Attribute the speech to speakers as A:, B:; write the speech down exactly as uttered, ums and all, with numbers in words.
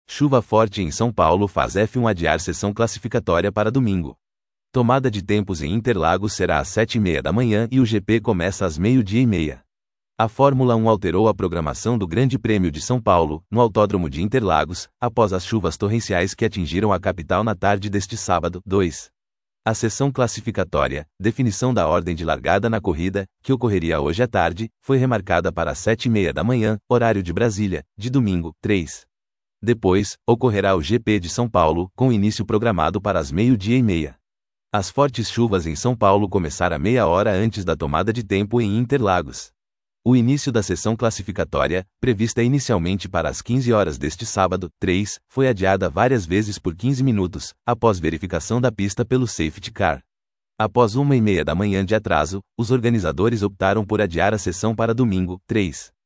A: Chuva forte em São Paulo faz F um adiar sessão classificatória para domingo. Tomada de tempos em Interlagos será às sete e meia da manhã e o G P começa às meio-dia e meia. A Fórmula um alterou a programação do Grande Prêmio de São Paulo, no Autódromo de Interlagos, após as chuvas torrenciais que atingiram a capital na tarde deste sábado. dois. A sessão classificatória, definição da ordem de largada na corrida, que ocorreria hoje à tarde, foi remarcada para as sete e meia da manhã, horário de Brasília, de domingo. três. Depois, ocorrerá o G P de São Paulo, com início programado para as meio-dia e meia. As fortes chuvas em São Paulo começaram meia hora antes da tomada de tempo em Interlagos. O início da sessão classificatória, prevista inicialmente para as quinze horas deste sábado, três, foi adiada várias vezes por quinze minutos, após verificação da pista pelo safety car. Após uma e meia da manhã de atraso, os organizadores optaram por adiar a sessão para domingo, três.